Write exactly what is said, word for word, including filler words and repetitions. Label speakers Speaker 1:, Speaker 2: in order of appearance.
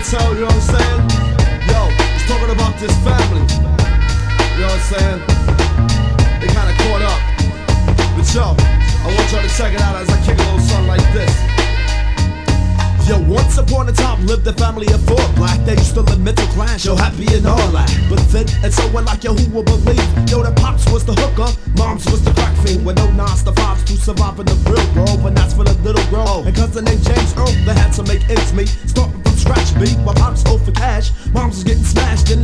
Speaker 1: tell, you know what I'm saying? Yo, it's talking about this family. You know what I'm saying? They kinda caught up. But yo, I want y'all to check it out as I kick a little song like this. Yo, once upon a time lived a family of four. Black, they used to live middle class, yo, happy and all that. But then, and so went like yo, who would believe? Yo, the pops was the hooker, moms was the crack fiend. With no nines to fives to survive in the real world. But that's for the little girl. Oh. And cousin named James Earl, they had to make ends meet. Starting from scratch, B, while pops owed for cash. Moms was getting smashed in